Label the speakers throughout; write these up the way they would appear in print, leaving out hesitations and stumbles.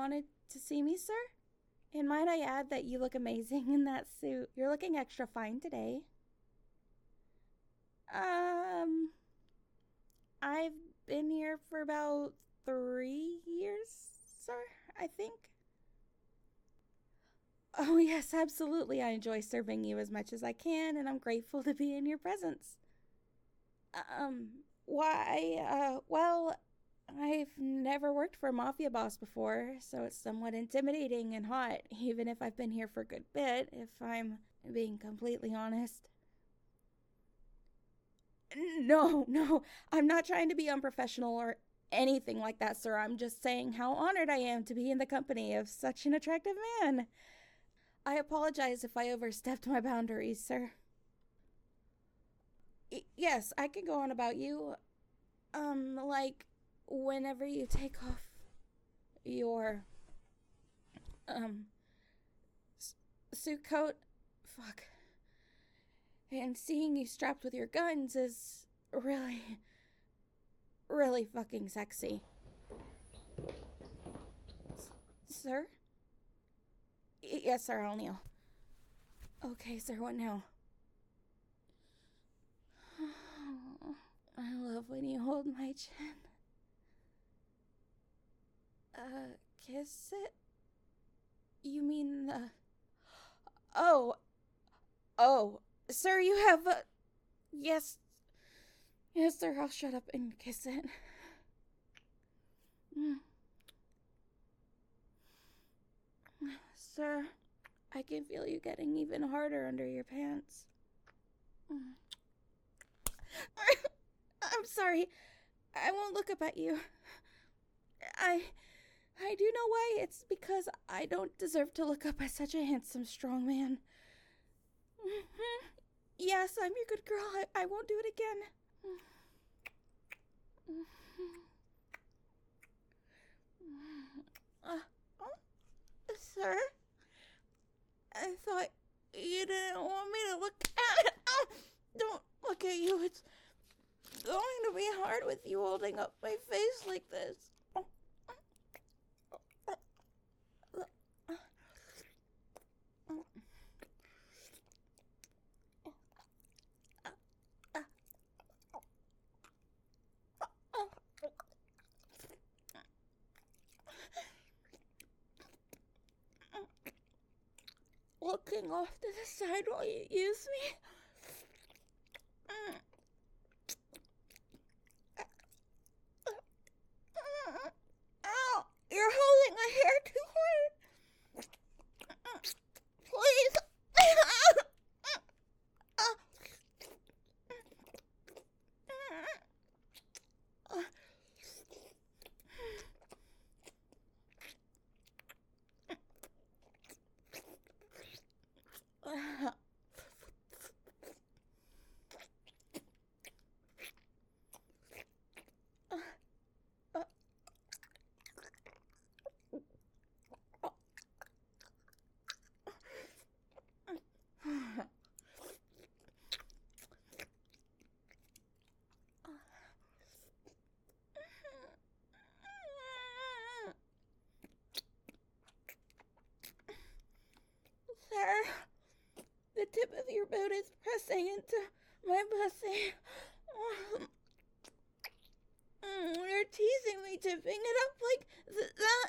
Speaker 1: wanted to see me, sir? And might I add that you look amazing in that suit. You're looking extra fine today. I've been here for about 3 years, sir, I think. Oh, yes, absolutely. I enjoy serving you as much as I can, and I'm grateful to be in your presence. Well, I've never worked for a mafia boss before, so it's somewhat intimidating and hot, even if I've been here for a good bit, if I'm being completely honest. No, I'm not trying to be unprofessional or anything like that, sir. I'm just saying how honored I am to be in the company of such an attractive man. I apologize if I overstepped my boundaries, sir. Yes, I can go on about you. Like, whenever you take off your, um, suit coat, fuck, and seeing you strapped with your guns is really, really fucking sexy. Sir? Yes, sir, I'll kneel. Okay, sir, what now? I love when you hold my chin. Kiss it? You mean the... Oh, sir, you have a... Yes, sir, I'll shut up and kiss it. Sir, I can feel you getting even harder under your pants. I'm sorry. I won't look up at you. I do know why. It's because I don't deserve to look up at such a handsome, strong man. Yes, I'm your good girl. I won't do it again. Sir? I thought you didn't want me to look at it. Oh, don't look at you. It's going to be hard with you holding up my face like this. Looking off to the side while you use me. Ow! You're holding my hair too hard. Please. Sir, the tip of your boot is pressing into my pussy. You're teasing me, tipping it up like that.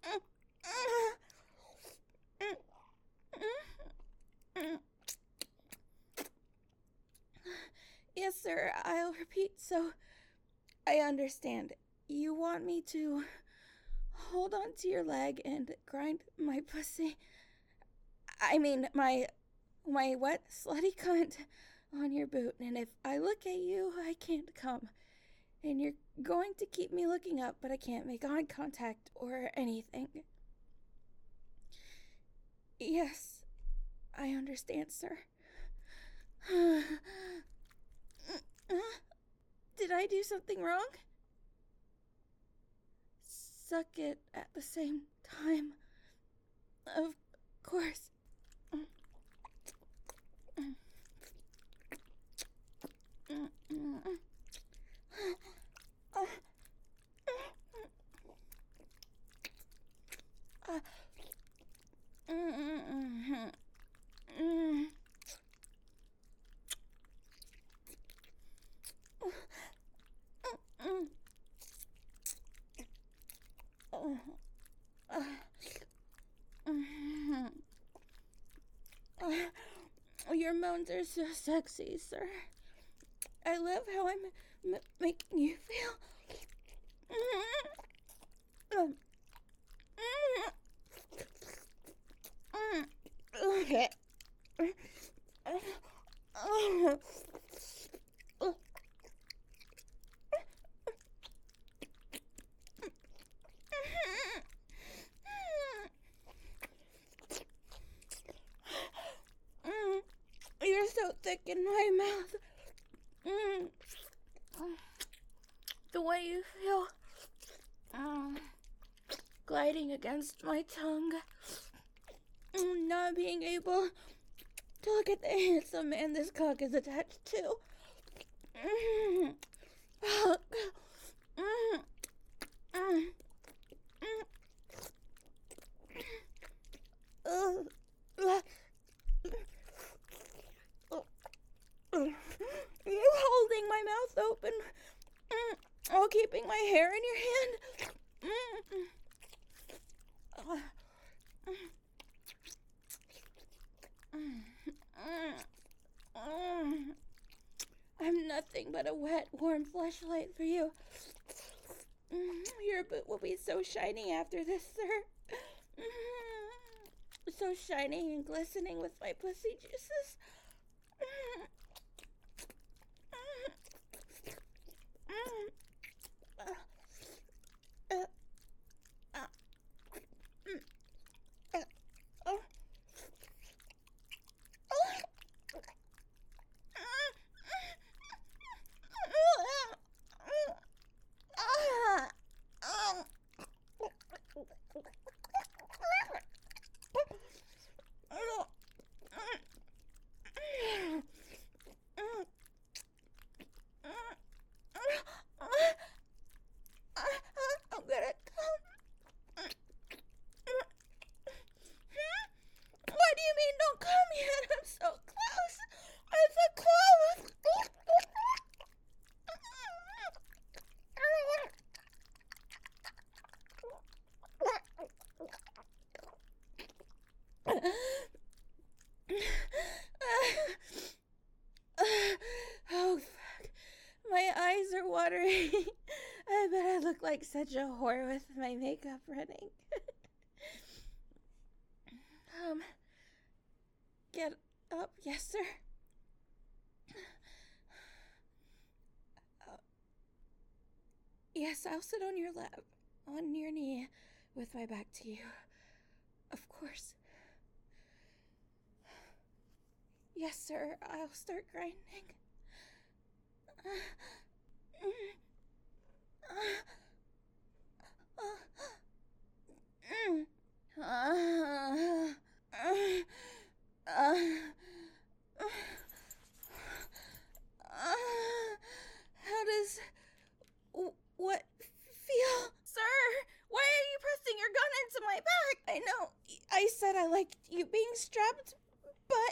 Speaker 1: Yes, sir, I'll repeat so I understand. You want me to hold on to your leg and grind my pussy? I mean, my wet, slutty cunt on your boot, and if I look at you, I can't come. And you're going to keep me looking up, but I can't make eye contact or anything. Yes, I understand, sir. Did I do something wrong? Suck it at the same time. Of course. Your moans are so sexy, sir. I love how I'm making you feel. Okay. You're so thick in my mouth. The way you feel gliding against my tongue. Not being able to look at the handsome man this cock is attached to. You holding my mouth open while keeping my hair in your hand. I'm nothing but a wet, warm fleshlight for you. Your boot will be so shiny after this, sir. So shiny and glistening with my pussy juices. I'm gonna come. What do you mean don't come yet? I'm so close. I'm so close. Oh, fuck. My eyes are watering. I bet I look like such a whore with my makeup running. Get up. Yes, sir. Yes, I'll sit on your lap, on your knee, with my back to you. Of course. Yes, sir, I'll start grinding. How does what feel? Sir, why are you pressing your gun into my back? I know, I said I liked you being strapped, but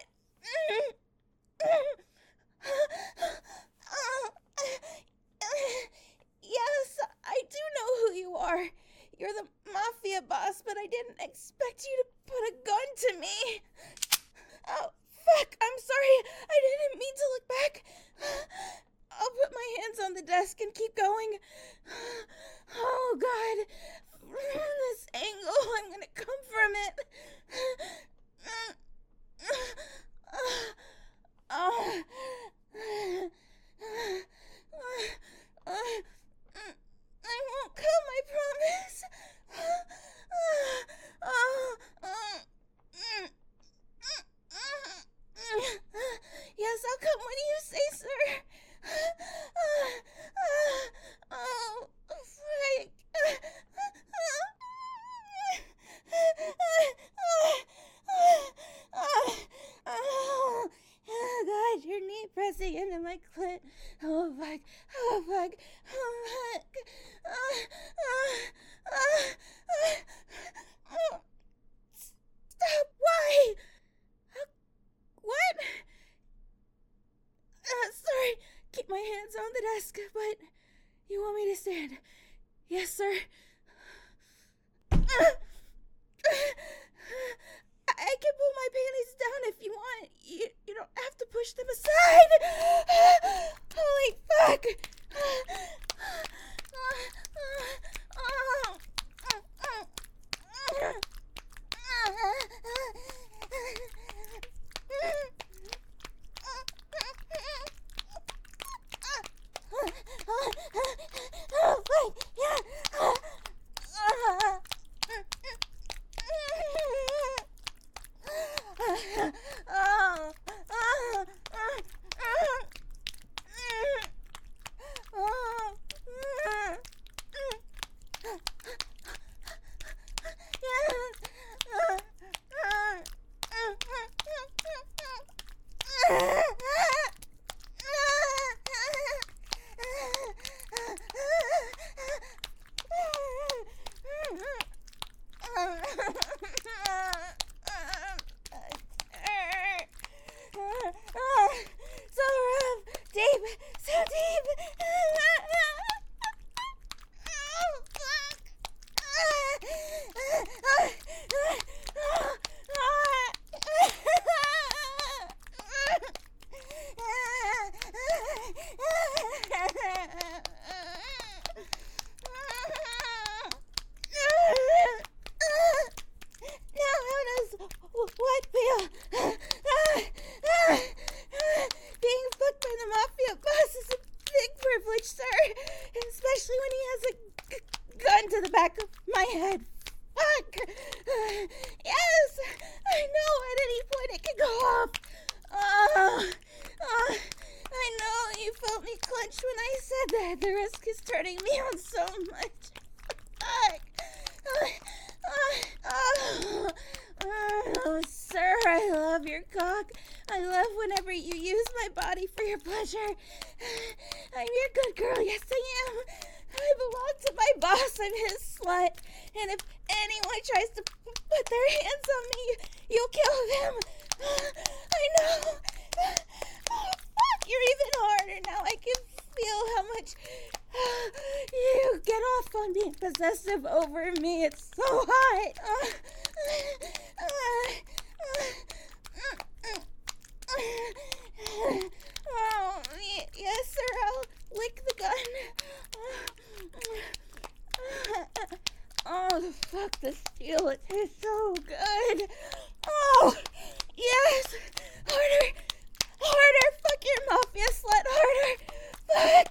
Speaker 1: yes, I do know who you are. You're the mafia boss, but I didn't expect you to put a gun to me. Oh, fuck, I'm sorry. I didn't mean to look back. I'll put my hands on the desk and keep going. Oh, God. From this angle, I'm gonna come from it. I won't come, I promise. Yes, I'll come when you say, sir. Oh, Frank. Oh, God, your knee pressing into my clit. Oh, fuck. Oh, fuck. Oh, fuck. Stop. Why? What? Sorry. Keep my hands on the desk, but you want me to stand? Yes, sir. I can pull my panties down if you want. You don't have to push them aside. Holy fuck. So rough, deep, so deep. Now how does what feel? Being fucked by the mafia boss is a big privilege, sir. Especially when he has a gun to the back of my head. Fuck! Yes! I know at any point it could go off. I know you felt me clench when I said that. The risk is turning me on so much. Fuck! Oh, sir, I love your cock. I love whenever you use my body for your pleasure. I'm your good girl, yes I am. I belong to my boss, I'm his slut. And if anyone tries to put their hands on me, you'll kill them. I know. Oh, fuck, you're even harder now. I can feel how much you get off on being possessive over me. It's so hot. Oh, yes, sir. I'll lick the gun. Oh, fuck the steel. It tastes so good. Oh, yes. Harder. Harder. Fuck your mafia slut. Harder. Fuck.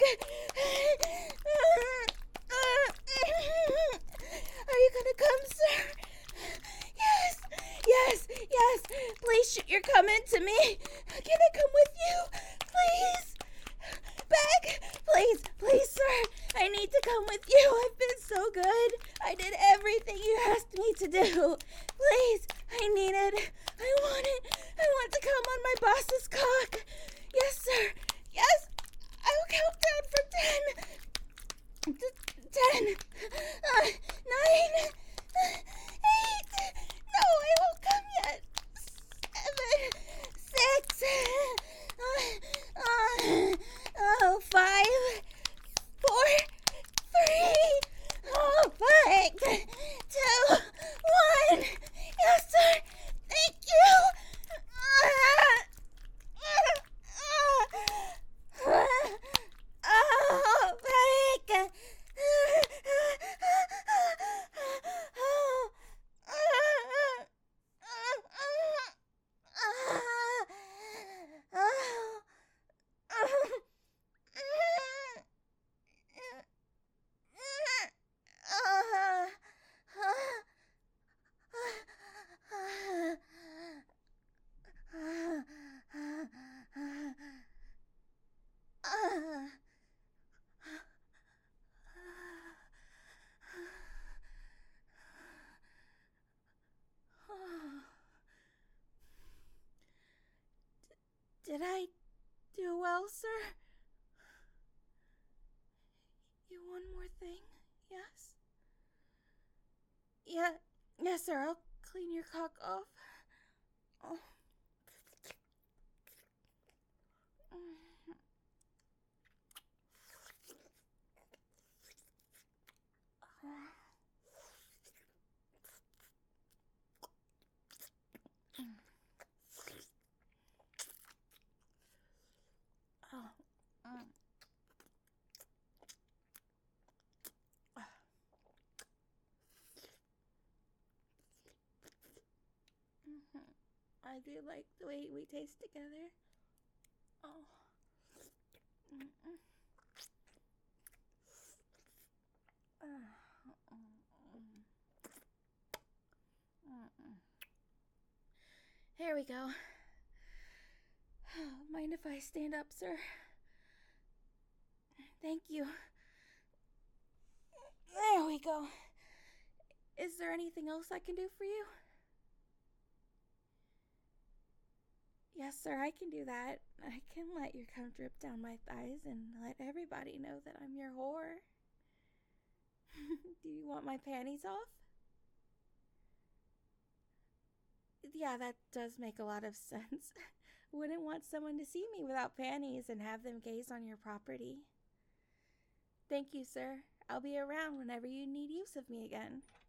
Speaker 1: Are you gonna come, sir? Yes. Yes. Yes. Please shoot your cum into me. Can I come with you? Please. Back. Please. Please, sir. I need to come with you. I've been so good. I did everything you asked me to do. Please. I need it. I want it. I want to come on my boss's cock. Yes, sir. Yes. I will count down from 10. 10. 9. 8. No, I won't come yet. 7. 6. 5. 4. 3. Oh, fuck. 2. 1. Yes, sir. Thank you. Oh, fuck. Did I do well, sir? You one more thing, yes? Yeah, yes, sir. I'll clean your cock off. Oh. I do like the way we taste together. Oh. Mm-mm. Here we go. Mind if I stand up, sir? Thank you. There we go. Is there anything else I can do for you? Yes, sir, I can do that. I can let your cum drip down my thighs and let everybody know that I'm your whore. Do you want my panties off? Yeah, that does make a lot of sense. Wouldn't want someone to see me without panties and have them gaze on your property. Thank you, sir. I'll be around whenever you need use of me again.